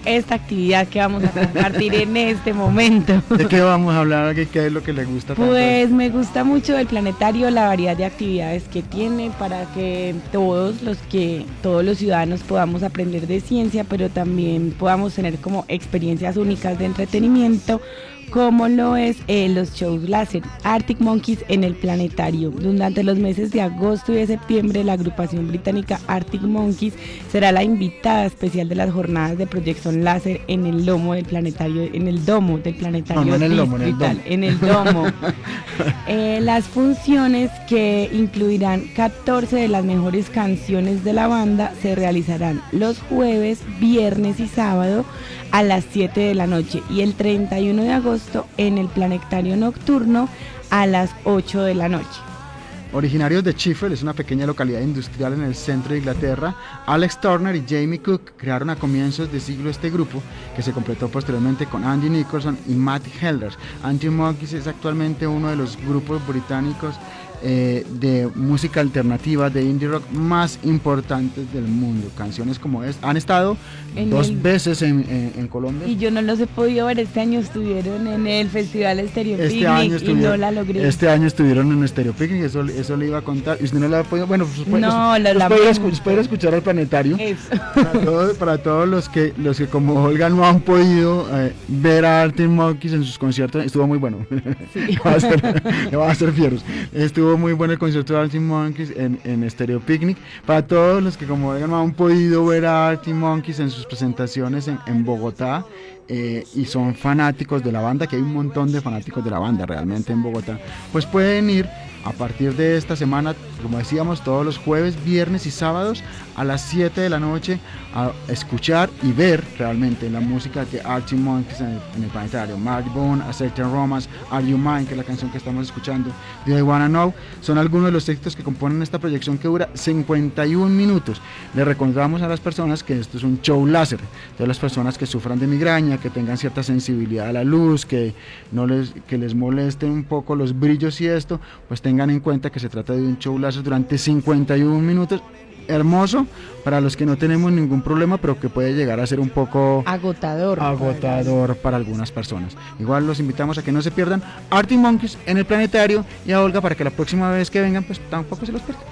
esta actividad que vamos a compartir en este momento. ¿De qué vamos a hablar? ¿Qué es lo que le gusta tanto? Pues me gusta mucho el planetario, la variedad de actividades que tiene para que todos los ciudadanos podamos aprender de ciencia, pero también podamos tener como experiencias únicas de entretenimiento, como lo es los shows láser. Arctic Monkeys en el planetario. Durante los meses de agosto y de septiembre, la agrupación británica Arctic Monkeys será la invitada especial de las jornadas de proyección láser en el domo del planetario, en el domo del planetario distrital, en el domo. Las funciones, que incluirán 14 de las mejores canciones de la banda, se realizarán los jueves, viernes y sábado a las 7 de la noche, y el 31 de agosto en el planetario nocturno a las 8 de la noche. Originarios de Sheffield, es una pequeña localidad industrial en el centro de Inglaterra, Alex Turner y Jamie Cook crearon a comienzos de siglo este grupo, que se completó posteriormente con Andy Nicholson y Matt Helders. Arctic Monkeys es actualmente uno de los grupos británicos de música alternativa, de indie rock más importantes del mundo. Canciones como esta han estado dos veces en Colombia. Y yo no los he podido ver. Este año estuvieron en el Festival Estéreo Picnic y no la logré. Este año estuvieron en Estéreo Picnic, eso le iba a contar. Y usted no la ha podido, bueno, pues puede escuchar al planetario. Para todos los que como Olga no han podido ver a Arctic Monkeys en sus conciertos, estuvo muy bueno. Sí. va a ser fieros. Estuvo muy bueno el concierto de Arctic Monkeys en Estéreo Picnic. Para todos los que como no han podido ver a Arctic Monkeys en sus presentaciones en Bogotá, y son fanáticos de la banda, que hay un montón de fanáticos de la banda realmente en Bogotá, pues pueden ir a partir de esta semana, como decíamos, todos los jueves, viernes y sábados a las 7 de la noche a escuchar y ver realmente la música de Arctic Monkeys en el planetario. Mark Bone, A Certain Romance, Are You Mine, que es la canción que estamos escuchando, Do I Wanna Know, son algunos de los textos que componen esta proyección, que dura 51 minutos. Le recordamos a las personas que esto es un show láser. Todas las personas que sufran de migraña, que tengan cierta sensibilidad a la luz, que les molesten un poco los brillos y esto, pues tengan en cuenta que se trata de un show láser durante 51 minutos, hermoso para los que no tenemos ningún problema, pero que puede llegar a ser un poco agotador para algunas personas. Igual los invitamos a que no se pierdan Arctic Monkeys en el planetario, y a Olga para que la próxima vez que vengan pues tampoco se los pierdan.